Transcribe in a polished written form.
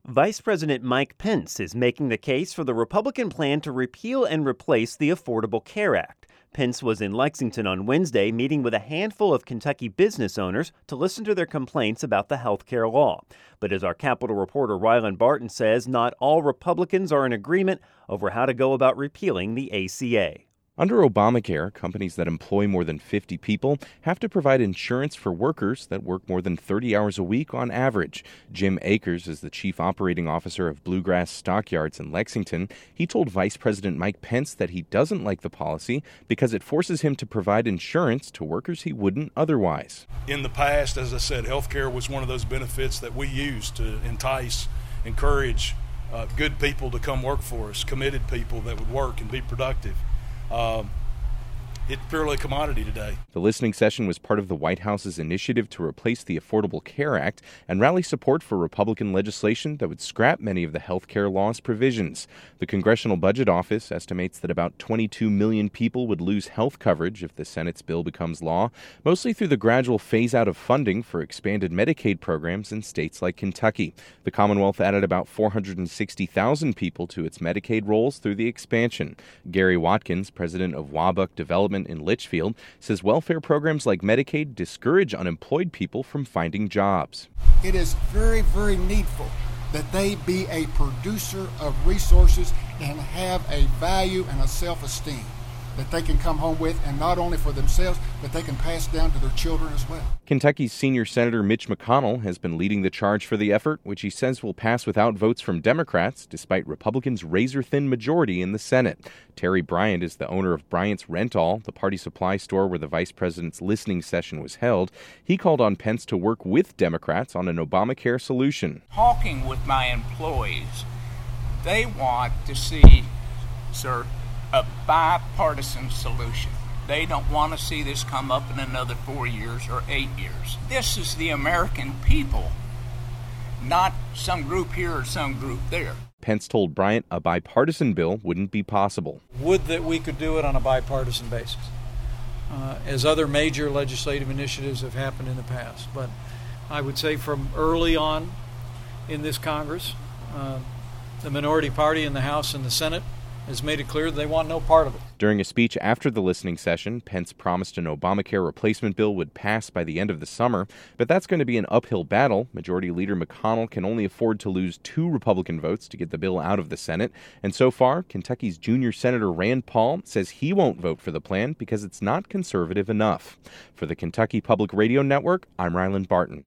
Vice President Mike Pence is making the case for the Republican plan to repeal and replace the Affordable Care Act. Pence was in Lexington on Wednesday meeting with a handful of Kentucky business owners to listen to their complaints about the health care law. But as our Capitol reporter Ryland Barton says, not all Republicans are in agreement over how to go about repealing the ACA. Under Obamacare, companies that employ more than 50 people have to provide insurance for workers that work more than 30 hours a week on average. Jim Akers is the chief operating officer of Bluegrass Stockyards in Lexington. He told Vice President Mike Pence that he doesn't like the policy because it forces him to provide insurance to workers he wouldn't otherwise. In the past, as I said, health care was one of those benefits that we used to encourage good people to come work for us, committed people that would work and be productive. It's purely a commodity today. The listening session was part of the White House's initiative to replace the Affordable Care Act and rally support for Republican legislation that would scrap many of the health care law's provisions. The Congressional Budget Office estimates that about 22 million people would lose health coverage if the Senate's bill becomes law, mostly through the gradual phase-out of funding for expanded Medicaid programs in states like Kentucky. The Commonwealth added about 460,000 people to its Medicaid rolls through the expansion. Gary Watkins, president of Wabuck Development in Litchfield, says welfare programs like Medicaid discourage unemployed people from finding jobs. It is very, very needful that they be a producer of resources and have a value and a self-esteem that they can come home with, and not only for themselves, but they can pass down to their children as well. Kentucky's senior Senator Mitch McConnell has been leading the charge for the effort, which he says will pass without votes from Democrats, despite Republicans' razor-thin majority in the Senate. Terry Bryant is the owner of Bryant's Rental, the party supply store where the vice president's listening session was held. He called on Pence to work with Democrats on an Obamacare solution. Talking with my employees, they want to see, sir, a bipartisan solution. They don't want to see this come up in another 4 years or 8 years. This is the American people, not some group here or some group there. Pence told Bryant a bipartisan bill wouldn't be possible. Would that we could do it on a bipartisan basis, as other major legislative initiatives have happened in the past. But I would say from early on in this Congress, the minority party in the House and the Senate has made it clear they want no part of it. During a speech after the listening session, Pence promised an Obamacare replacement bill would pass by the end of the summer, but that's going to be an uphill battle. Majority Leader McConnell can only afford to lose 2 Republican votes to get the bill out of the Senate. And so far, Kentucky's junior Senator Rand Paul says he won't vote for the plan because it's not conservative enough. For the Kentucky Public Radio Network, I'm Ryland Barton.